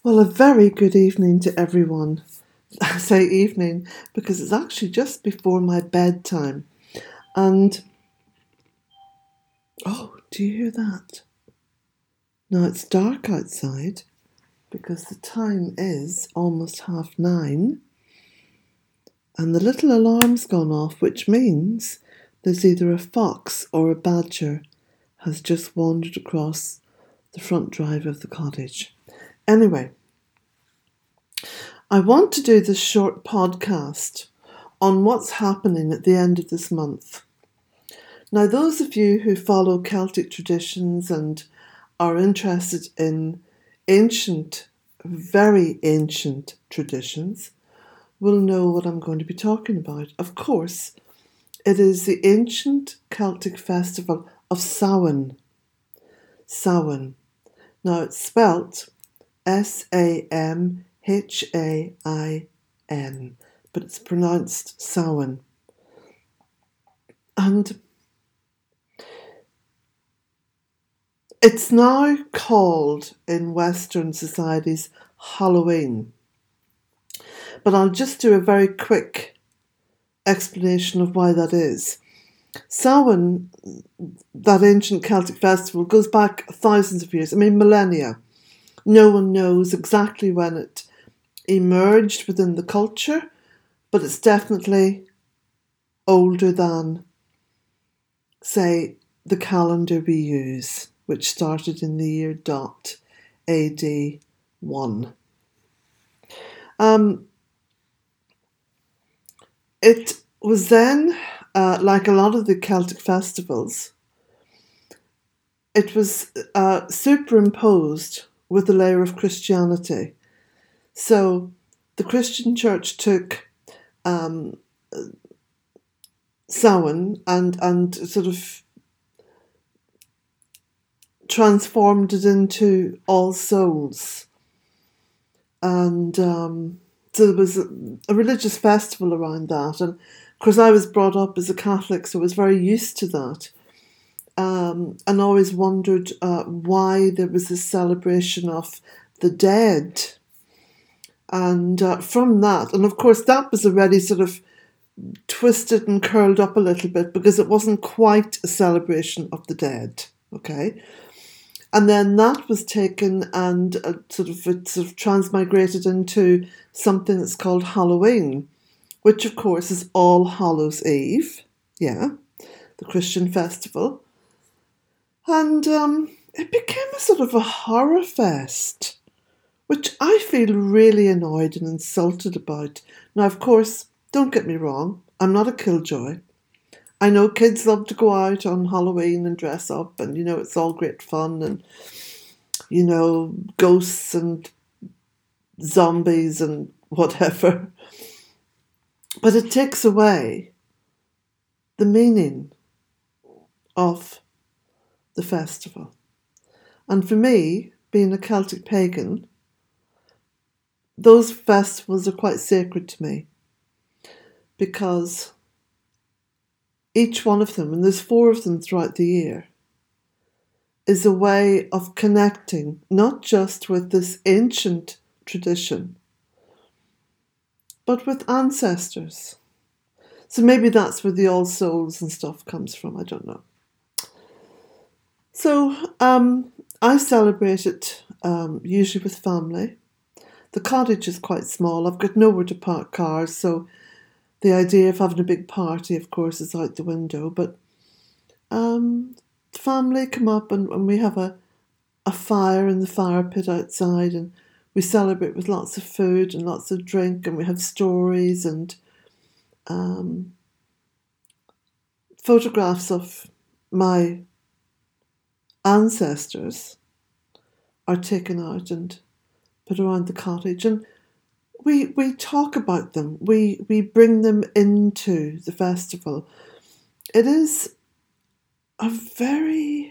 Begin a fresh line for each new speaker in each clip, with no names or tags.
Well, a very good evening to everyone. I say evening because it's actually just before my bedtime. And, do you hear that? Now it's dark outside because the time is almost 9:30 and the little alarm's gone off, which means there's either a fox or a badger has just wandered across the front drive of the cottage. Anyway, I want to do this short podcast on what's happening at the end of this month. Now, those of you who follow Celtic traditions and are interested in ancient, very ancient traditions will know what I'm going to be talking about. Of course, it is the ancient Celtic festival of Samhain. Samhain. Now, it's spelt Samhain, but it's pronounced Samhain. And it's now called in Western societies Halloween. But I'll just do a very quick explanation of why that is. Samhain, that ancient Celtic festival, goes back thousands of years, millennia. No one knows exactly when it emerged within the culture, but it's definitely older than, say, the calendar we use, which started in the year AD 1. It was then, like a lot of the Celtic festivals, it was superimposed with a layer of Christianity. So the Christian church took Samhain and sort of transformed it into All Souls. And so there was a religious festival around that. And of course I was brought up as a Catholic, so I was very used to that. And always wondered why there was this celebration of the dead. And from that, and of course that was already sort of twisted and curled up a little bit because it wasn't quite a celebration of the dead, okay? And then that was taken and it sort of transmigrated into something that's called Halloween, which of course is All Hallows Eve, the Christian festival. And it became a sort of a horror fest, which I feel really annoyed and insulted about. Now, of course, don't get me wrong, I'm not a killjoy. I know kids love to go out on Halloween and dress up and, it's all great fun and, ghosts and zombies and whatever. But it takes away the meaning of the festival. And for me, being a Celtic pagan, those festivals are quite sacred to me because each one of them, and there's 4 of them throughout the year, is a way of connecting not just with this ancient tradition, but with ancestors. So maybe that's where the All Souls and stuff comes from, I don't know. So I celebrate it usually with family. The cottage is quite small. I've got nowhere to park cars, so the idea of having a big party, of course, is out the window. But family come up and we have a fire in the fire pit outside and we celebrate with lots of food and lots of drink and we have stories and photographs of my ancestors are taken out and put around the cottage, and we talk about them. We bring them into the festival. It is a very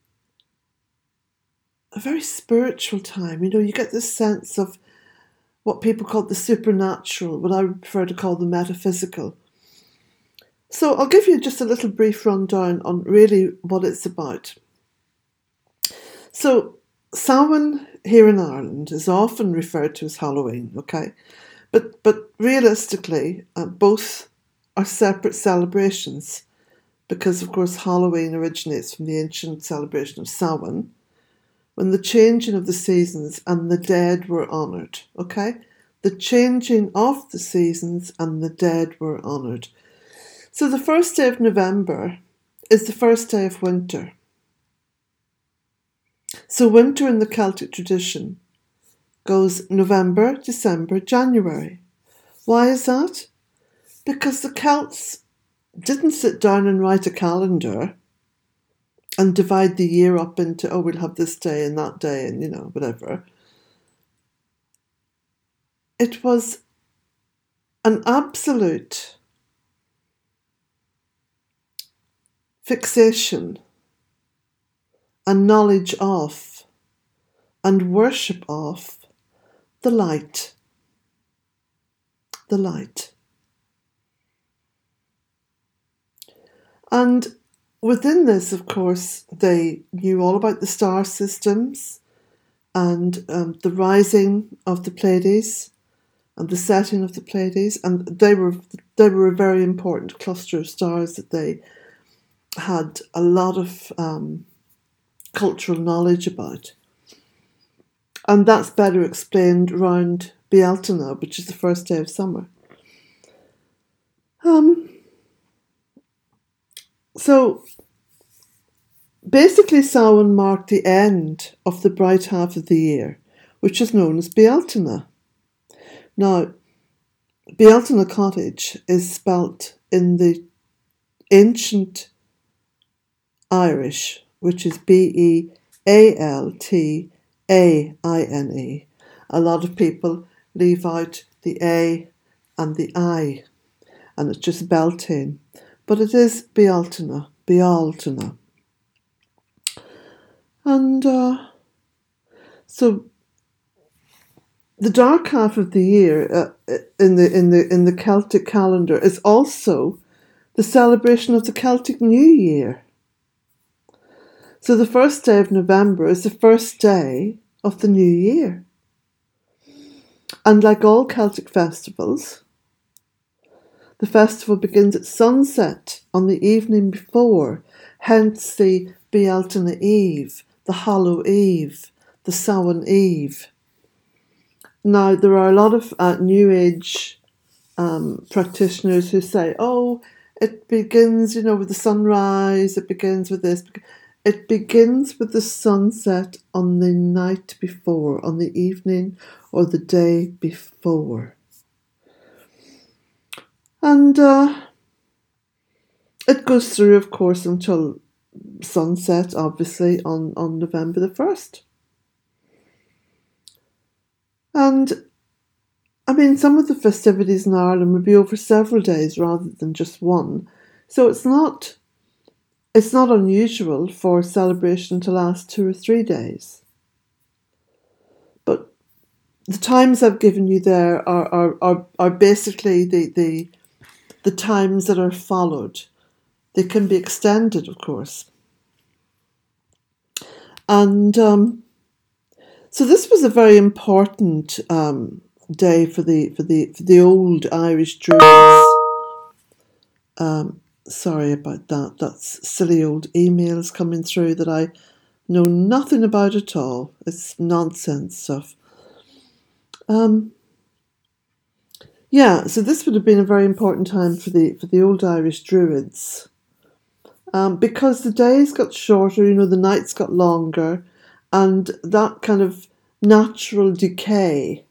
spiritual time. You get this sense of what people call the supernatural, what I would prefer to call the metaphysical. So I'll give you just a little brief rundown on really what it's about. So Samhain here in Ireland is often referred to as Halloween, okay? But realistically, both are separate celebrations because, of course, Halloween originates from the ancient celebration of Samhain, when the changing of the seasons and the dead were honoured, okay? The changing of the seasons and the dead were honoured. So the first day of November is the first day of winter. So winter in the Celtic tradition goes November, December, January. Why is that? Because the Celts didn't sit down and write a calendar and divide the year up into, oh, we'll have this day and that day and, whatever. It was an absolute fixation and knowledge of and worship of the light. The light. And within this, of course, they knew all about the star systems and the rising of the Pleiades and the setting of the Pleiades, and they were a very important cluster of stars that they had a lot of cultural knowledge about. And that's better explained around Bealtaine, which is the first day of summer. So basically Samhain marked the end of the bright half of the year, which is known as Bealtaine. Now, Bealtaine Cottage is spelt in the ancient Irish, which is Bealtaine. A lot of people leave out the A and the I, and it's just Beltane. But it is Bealtaine. And so the dark half of the year in the Celtic calendar is also the celebration of the Celtic New Year. So the first day of November is the first day of the new year. And like all Celtic festivals, the festival begins at sunset on the evening before, hence the Bealtaine Eve, the Hallow Eve, the Samhain Eve. Now, there are a lot of New Age practitioners who say, oh, it begins, with the sunrise, it begins with this. It begins with the sunset on the night before, on the evening or the day before. And it goes through, of course, until sunset, obviously, on November the 1st. And, some of the festivities in Ireland would be over several days rather than just one. So it's not unusual for celebration to last 2 or 3 days. But the times I've given you there are basically the times that are followed. They can be extended, of course. And so this was a very important day for the old Irish Druids. Sorry about that. That's silly old emails coming through that I know nothing about at all. It's nonsense stuff. So this would have been a very important time for the old Irish Druids. Because the days got shorter, the nights got longer, and that kind of natural decay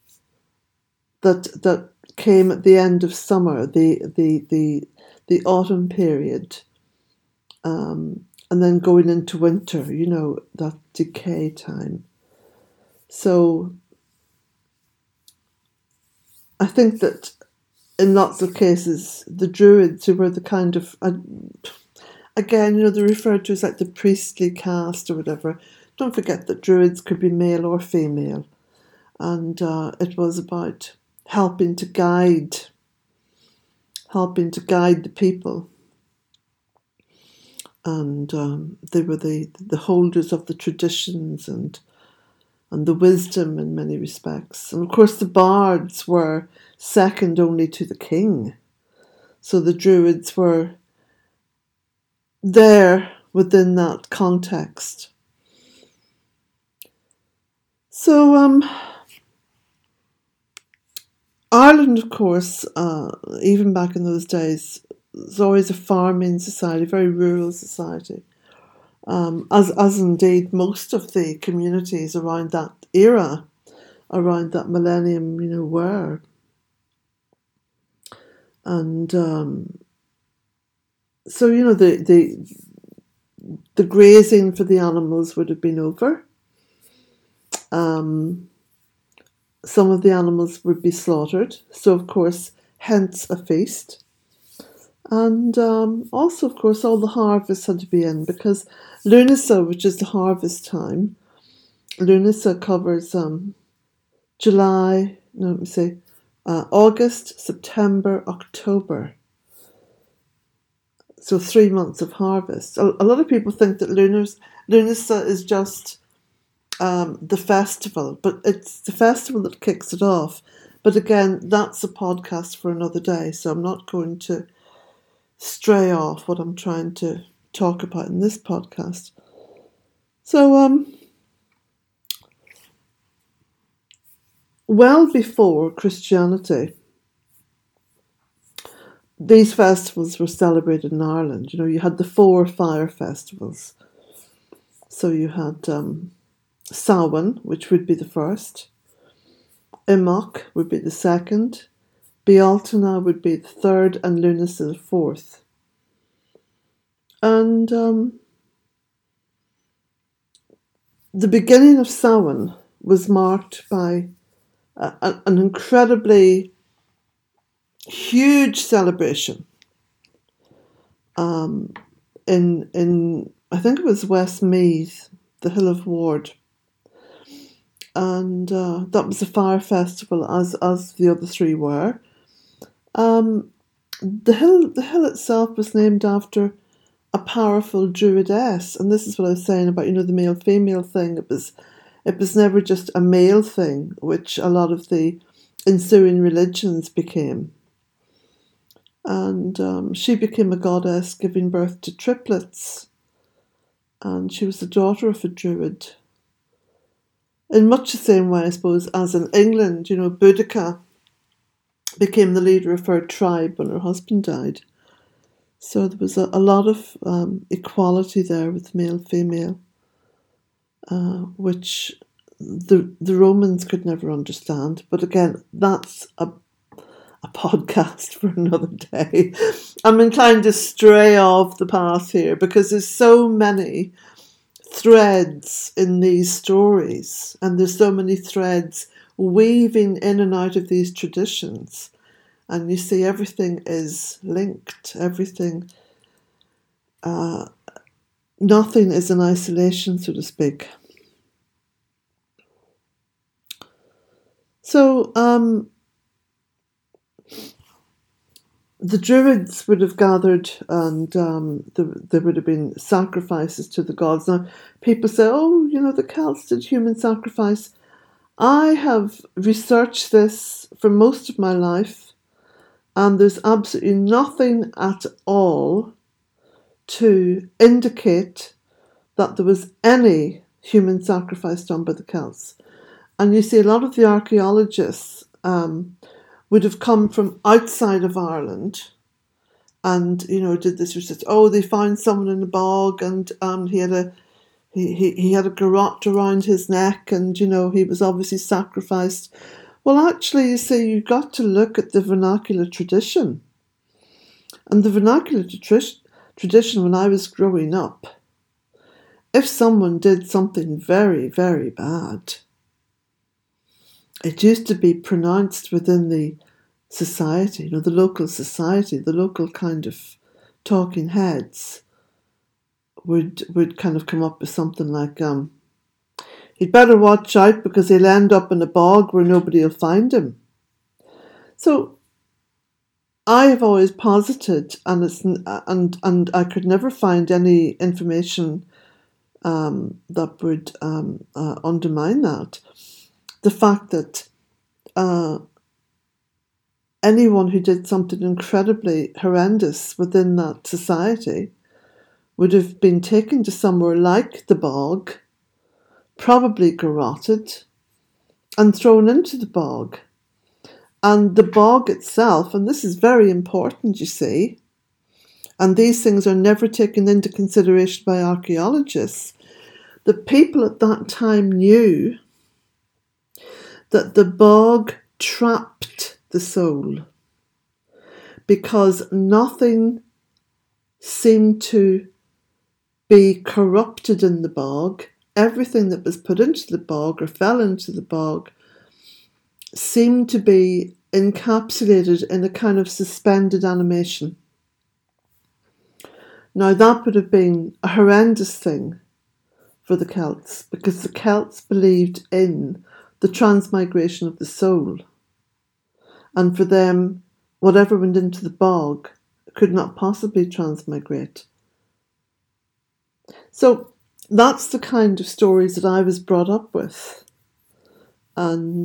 that came at the end of summer, the autumn period, and then going into winter, that decay time. So I think that in lots of cases, the Druids, who were the kind of, again, they're referred to as like the priestly caste or whatever. Don't forget that Druids could be male or female. And it was about helping to guide the people. And they were the holders of the traditions and and the wisdom in many respects. And of course the bards were second only to the king. So the Druids were there within that context. So Ireland, of course, even back in those days, was always a farming society, very rural society, as indeed most of the communities around that era, around that millennium, were. And so, the grazing for the animals would have been over. Some of the animals would be slaughtered, so of course, hence a feast. And also, of course, all the harvests had to be in, because Lunasa, which is the harvest time, Lunasa covers August, September, October. So 3 months of harvest. A lot of people think that Lunasa is just the festival, but it's the festival that kicks it off. But again, that's a podcast for another day, so I'm not going to stray off what I'm trying to talk about in this podcast. So, well before Christianity, these festivals were celebrated in Ireland. You had the 4 fire festivals. So you had Samhain, which would be the first. Imach would be the second. Bealtaine would be the third, and Lunasa the fourth. And the beginning of Samhain was marked by an incredibly huge celebration in I think it was Westmeath, the Hill of Ward, and that was a fire festival, as the other 3 were. The hill itself was named after a powerful druidess, and this is what I was saying about the male-female thing. It was never just a male thing, which a lot of the ensuing religions became. And she became a goddess, giving birth to triplets. And she was the daughter of a druid. In much the same way, I suppose, as in England, Boudica became the leader of her tribe when her husband died. So there was a lot of equality there with male-female, which the Romans could never understand. But again, that's a podcast for another day. I'm inclined to stray off the path here because there's so many threads in these stories, and there's so many threads weaving in and out of these traditions, and you see everything is linked, everything, nothing is in isolation, so to speak. So the Druids would have gathered, and there would have been sacrifices to the gods. Now, people say, the Celts did human sacrifice. I have researched this for most of my life, and there's absolutely nothing at all to indicate that there was any human sacrifice done by the Celts. And you see, a lot of the archaeologists would have come from outside of Ireland and, did this research. They found someone in a bog, and he had a garrote around his neck, and, he was obviously sacrificed. Well, actually, you see, you've got to look at the vernacular tradition. And the vernacular tradition, when I was growing up, if someone did something very, very bad, it used to be pronounced within the society, the local society, the local kind of talking heads would kind of come up with something like, he'd better watch out because he'll end up in a bog where nobody will find him. So I have always posited, and I could never find any information that would undermine that. The fact that anyone who did something incredibly horrendous within that society would have been taken to somewhere like the bog, probably garroted, and thrown into the bog. And the bog itself, and this is very important, you see, and these things are never taken into consideration by archaeologists, the people at that time knew that the bog trapped the soul because nothing seemed to be corrupted in the bog. Everything that was put into the bog or fell into the bog seemed to be encapsulated in a kind of suspended animation. Now that would have been a horrendous thing for the Celts, because the Celts believed in the transmigration of the soul. And for them, whatever went into the bog could not possibly transmigrate. So that's the kind of stories that I was brought up with. And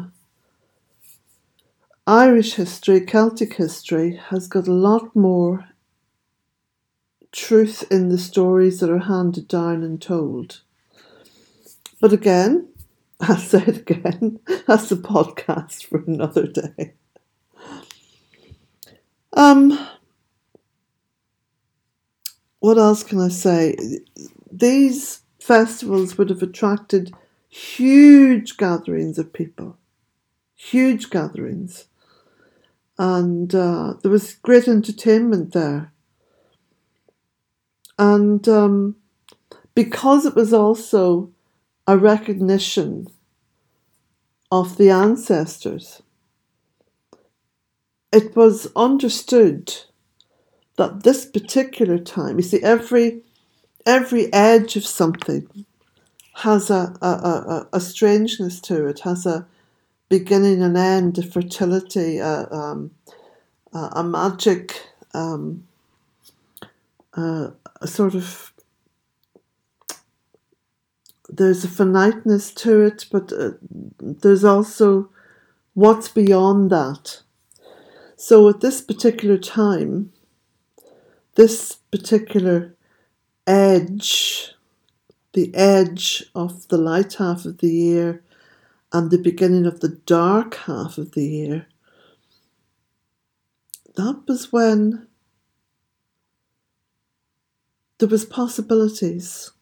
Irish history, Celtic history, has got a lot more truth in the stories that are handed down and told. But again, I'll say it again, that's a podcast for another day. What else can I say? These festivals would have attracted huge gatherings of people. Huge gatherings. And there was great entertainment there. And because it was also a recognition of the ancestors, it was understood that this particular time, you see, every edge of something has a strangeness to it, has a beginning and end, a fertility, a magic, a sort of, there's a finiteness to it, but there's also what's beyond that. So at this particular time, this particular edge, the edge of the light half of the year and the beginning of the dark half of the year, that was when there was possibilities.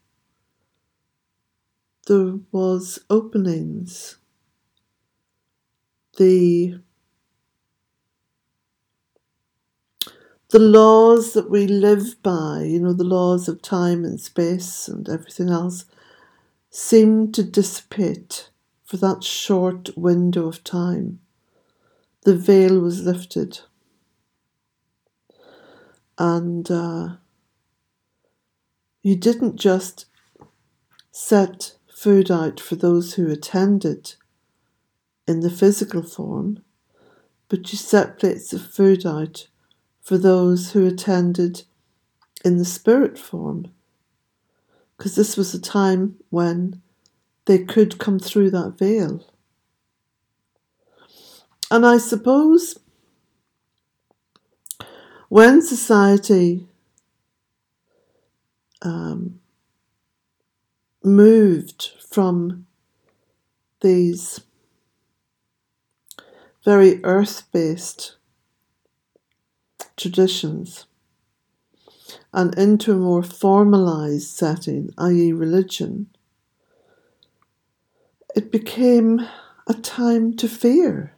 There was openings. The laws that we live by, the laws of time and space and everything else, seemed to dissipate for that short window of time. The veil was lifted. And you didn't just set food out for those who attended in the physical form, but you set plates of food out for those who attended in the spirit form, because this was a time when they could come through that veil. And I suppose when society moved from these very earth-based traditions and into a more formalised setting, i.e. religion, it became a time to fear,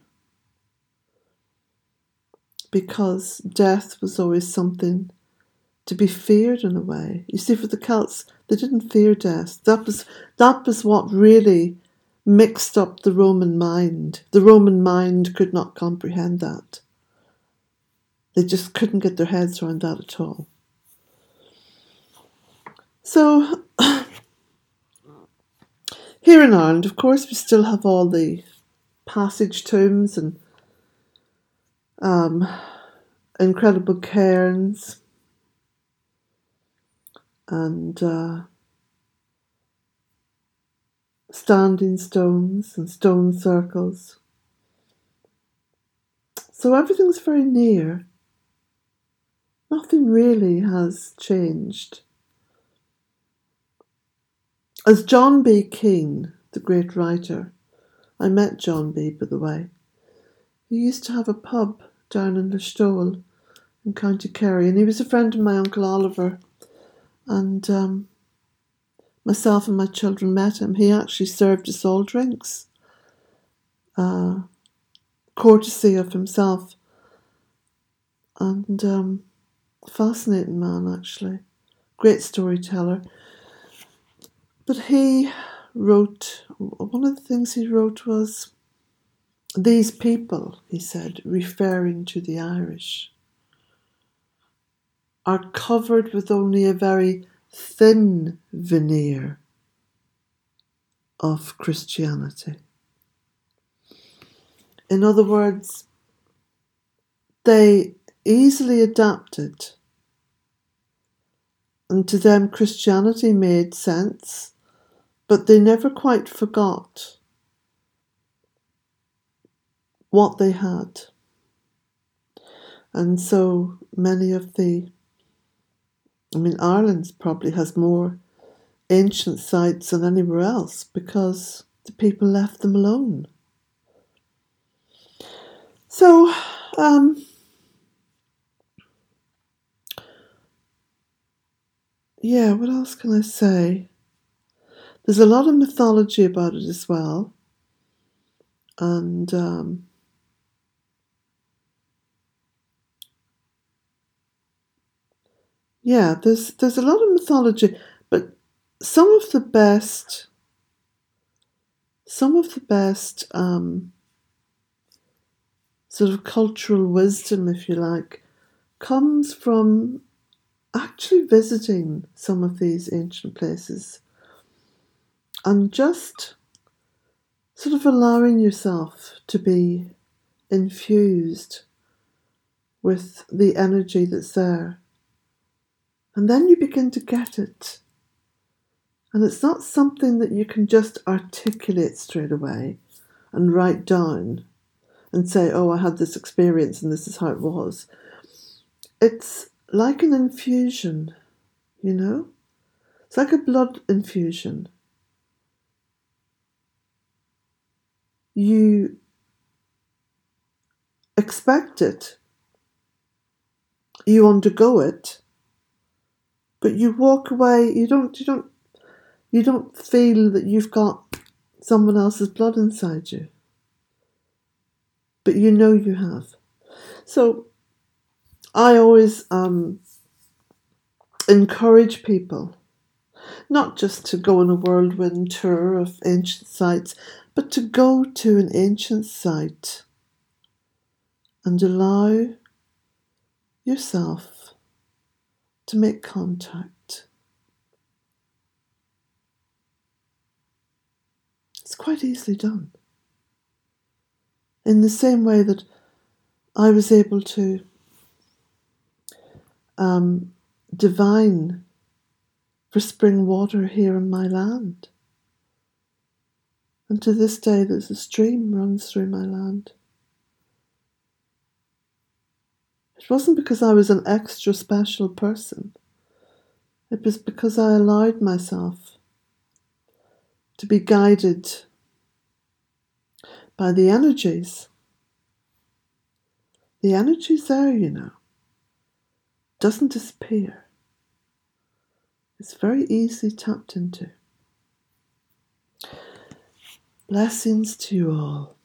because death was always something to be feared in a way. You see, for the Celts, they didn't fear death. That was what really mixed up the Roman mind. The Roman mind could not comprehend that. They just couldn't get their heads around that at all. So, here in Ireland, of course, we still have all the passage tombs and incredible cairns and standing stones and stone circles. So everything's very near. Nothing really has changed. As John B. Keane, the great writer, I met John B., by the way, he used to have a pub down in Listowel in County Kerry, and he was a friend of my Uncle Oliver, and myself and my children met him. He actually served us all drinks, courtesy of himself, and fascinating man, actually, great storyteller. But he wrote, one of the things he wrote was, "These people," he said, referring to the Irish, "are covered with only a very thin veneer of Christianity." In other words, they easily adapted, and to them Christianity made sense, but they never quite forgot what they had. And so many of Ireland probably has more ancient sites than anywhere else because the people left them alone. So, what else can I say? There's a lot of mythology about it as well. And there's a lot of mythology, but some of the best sort of cultural wisdom, if you like, comes from actually visiting some of these ancient places and just sort of allowing yourself to be infused with the energy that's there. And then you begin to get it. And it's not something that you can just articulate straight away and write down and say, "Oh, I had this experience and this is how it was." It's like an infusion, you know? It's like a blood infusion. You expect it, you undergo it, but you walk away. You don't feel that you've got someone else's blood inside you, but you know you have. So I always encourage people not just to go on a whirlwind tour of ancient sites, but to go to an ancient site and allow yourself to make contact. It's quite easily done. In the same way that I was able to divine for spring water here in my land. And to this day there's a stream runs through my land. It wasn't because I was an extra special person. It was because I allowed myself to be guided by the energies. The energy's there, you know. Doesn't disappear. It's very easily tapped into. Blessings to you all.